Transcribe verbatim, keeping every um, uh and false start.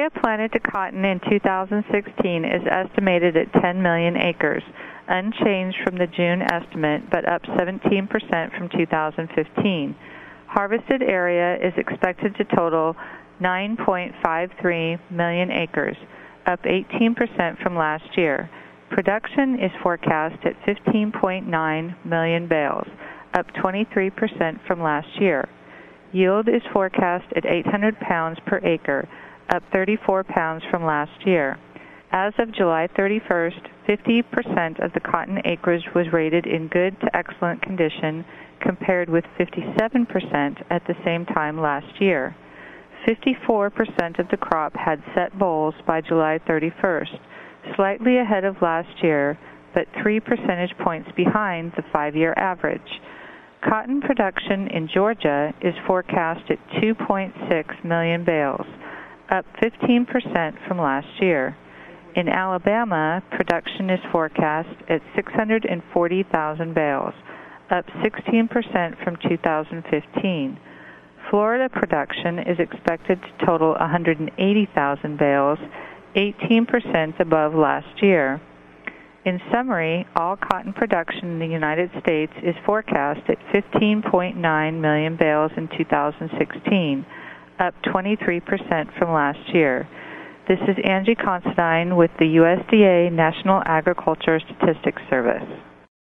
area planted to cotton in two thousand sixteen is estimated at ten million acres, unchanged from the June estimate, but up seventeen percent from two thousand fifteen. Harvested area is expected to total nine point five three million acres, up eighteen percent from last year. Production is forecast at fifteen point nine million bales, up twenty-three percent from last year. Yield is forecast at eight hundred pounds per acre, up thirty-four pounds from last year. As of July thirty-first, fifty percent of the cotton acreage was rated in good to excellent condition, compared with fifty-seven percent at the same time last year. fifty-four percent of the crop had set bolls by July thirty-first, slightly ahead of last year, but three percentage points behind the five-year average. Cotton production in Georgia is forecast at two point six million bales, up fifteen percent from last year. In Alabama, production is forecast at six hundred forty thousand bales, up sixteen percent from two thousand fifteen. Florida production is expected to total one hundred eighty thousand bales, eighteen percent above last year. In summary, all cotton production in the United States is forecast at fifteen point nine million bales in two thousand sixteen, up twenty-three percent from last year. This is Angie Considine with the U S D A National Agriculture Statistics Service.